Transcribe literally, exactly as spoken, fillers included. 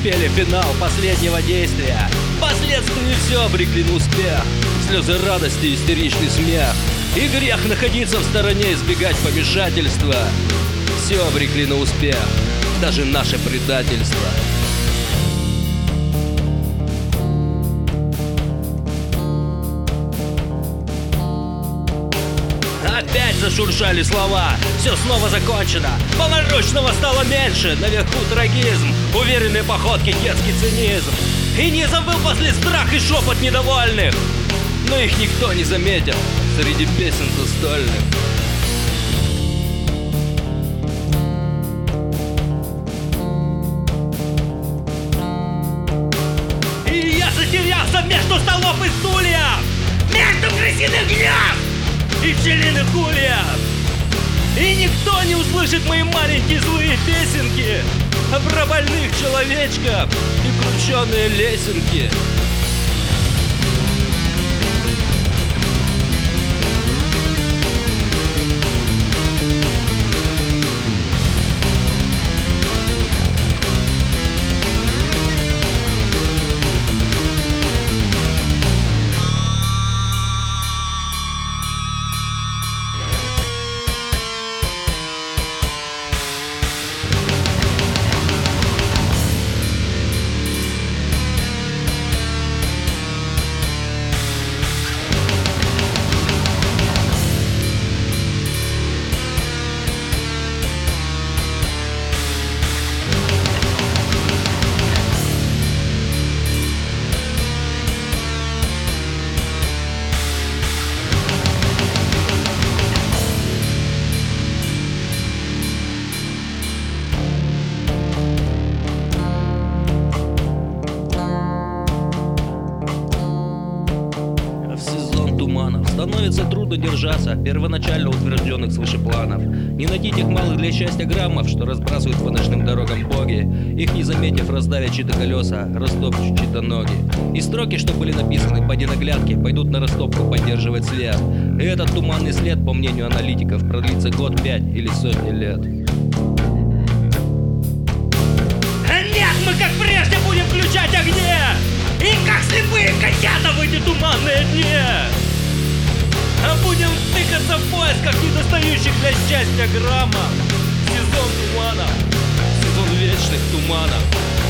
спели финал последнего действия. Последствия все обрекли на успех. Слезы радости, истеричный смех. И грех находиться в стороне, избегать помешательства. Все обрекли на успех, даже наше предательство. Опять зашуршали слова, все снова закончено. Полноручного стало меньше, наверху трагизм, уверенные походки, детский цинизм. И низом был после страх и шепот недовольных, но их никто не заметил среди песен застольных. И я затерялся между столов и стульев, между крысиных гнезд и пчелиных ульев. И никто не услышит мои маленькие злые песенки про больных человечков и крученые лесенки. Становится трудно держаться первоначально утвержденных свыше планов. Не найти тех малых для счастья граммов, что разбрасывают по ночным дорогам боги. Их не заметив, раздавят чьи-то колеса, растопчут чьи-то ноги. И строки, что были написаны поди наглядки, пойдут на растопку поддерживать след. И этот туманный след, по мнению аналитиков, продлится год, пять или сотни лет. Нет, мы как прежде будем включать огни, и как слепые котята в эти туманные дни. А будем тыкаться в поисках недостающих для счастья граммов. Сезон туманов, сезон вечных туманов.